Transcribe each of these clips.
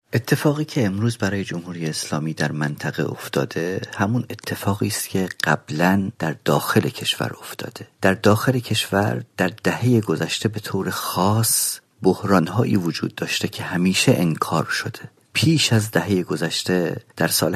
اتفاقی که امروز برای جمهوری اسلامی در منطقه افتاده همون اتفاقی است که قبلا در داخل کشور افتاده. در داخل کشور در دهه گذشته به طور خاص بحران‌هایی وجود داشته که همیشه انکار شده. پیش از دهه گذشته در سال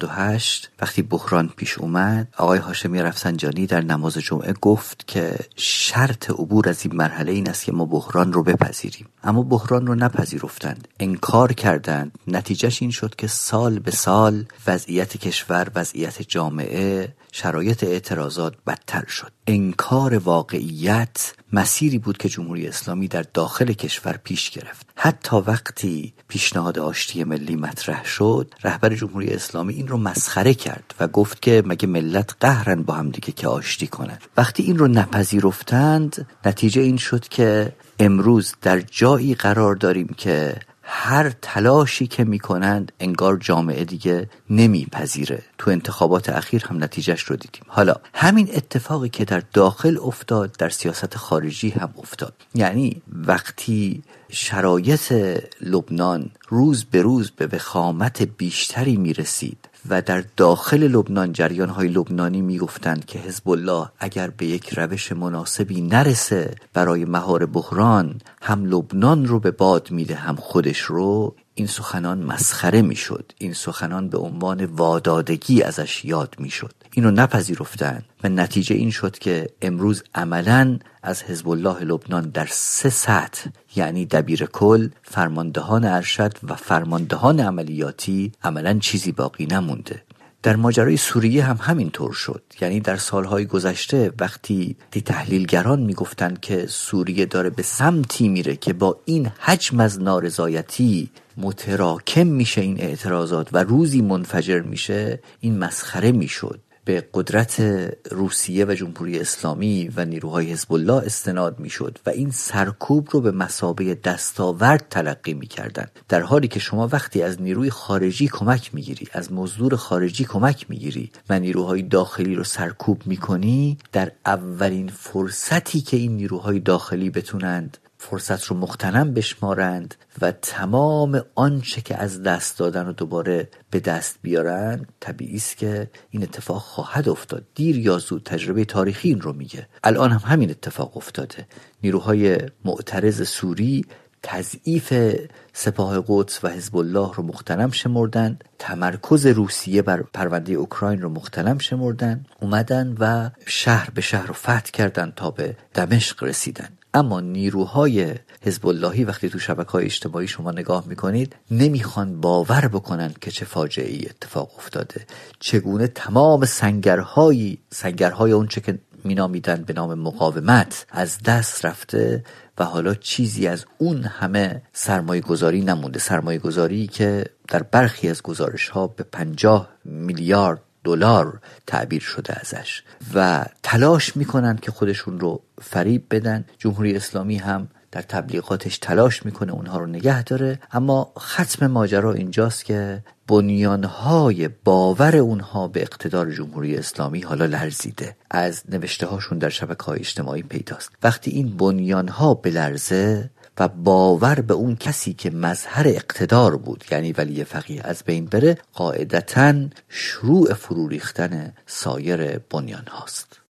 88 وقتی بحران پیش اومد، آقای هاشمی رفسنجانی در نماز جمعه گفت که شرط عبور از این مرحله این است که ما بحران رو بپذیریم. اما بحران رو نپذیرفتند، انکار کردند. نتیجهش این شد که سال به سال وضعیت کشور، وضعیت جامعه، شرایط اعتراضات بدتر شد. انکار واقعیت مسیری بود که جمهوری اسلامی در داخل کشور پیش گرفت. حتی وقتی پیشنهاد آشتی ملی مطرح شد، رهبر جمهوری اسلامی این رو مسخره کرد و گفت که مگه ملت قهرن با هم دیگه که آشتی کنن. وقتی این رو نپذیرفتند، نتیجه این شد که امروز در جایی قرار داریم که هر تلاشی که میکنند انگار جامعه دیگه نمیپذیره. تو انتخابات اخیر هم نتیجهش رو دیدیم. حالا همین اتفاقی که در داخل افتاد در سیاست خارجی هم افتاد. یعنی وقتی شرایط لبنان روز به روز به وخامت بیشتری میرسید و در داخل لبنان جریان‌های لبنانی میگفتند که حزب الله اگر به یک روش مناسبی نرسه برای مهار بحران، هم لبنان رو به باد میده هم خودش رو، این سخنان مسخره میشد. این سخنان به عنوان وادادگی ازش یاد میشد. اینو نپذیرفتند و نتیجه این شد که امروز عملاً از حزب الله لبنان در 3 سطح، یعنی دبیر کل، فرماندهان ارشد و فرماندهان عملیاتی، عملاً چیزی باقی نمونده. در ماجرای سوریه هم همین طور شد. یعنی در سالهای گذشته وقتی تحلیلگران میگفتند که سوریه داره به سمتی میره که با این حجم از نارضایتی متراکم میشه این اعتراضات و روزی منفجر میشه، این مسخره میشد. به قدرت روسیه و جمهوری اسلامی و نیروهای حزب الله استناد میشد و این سرکوب رو به مثابه دستاورد تلقی میکردن، در حالی که شما وقتی از نیروی خارجی کمک میگیری، از مزدور خارجی کمک میگیری و نیروهای داخلی رو سرکوب میکنی، در اولین فرصتی که این نیروهای داخلی بتونند فرصت رو مغتنم بشمارند و تمام آنچه که از دست دادن رو دوباره به دست بیارن، طبیعی است که این اتفاق خواهد افتاد. دیر یا زود تجربه تاریخی این رو میگه. الان هم همین اتفاق افتاده. نیروهای معترض سوری تضعیف سپاه قدس و حزب الله رو مغتنم شمردند، تمرکز روسیه بر پرونده اوکراین رو مغتنم شمردند، اومدن و شهر به شهر رو فتح کردن تا به دمشق رسیدن. اما نیروهای حزب اللهی وقتی تو شبکه‌های اجتماعی شما نگاه میکنید، نمیخوان باور بکنن که چه فاجعه‌ای اتفاق افتاده. چگونه تمام سنگرهای اون چه که مینامیدن به نام مقاومت از دست رفته و حالا چیزی از اون همه سرمایه گذاری نمونده. سرمایه گذاری که در برخی از گزارش ها به 50 میلیارد دلار تعبیر شده ازش و تلاش میکنن که خودشون رو فریب بدن. جمهوری اسلامی هم در تبلیغاتش تلاش میکنه اونها رو نگه داره، اما ختم ماجرا اینجاست که بنیانهای باور اونها به اقتدار جمهوری اسلامی حالا لرزیده. از نوشته هاشون در شبکه‌های اجتماعی پیداست. وقتی این بنیانها بلرزه و باور به اون کسی که مظهر اقتدار بود، یعنی ولی فقیه، از بین بره، قاعدتاً شروع فرو ریختن سایر بنیان هاست.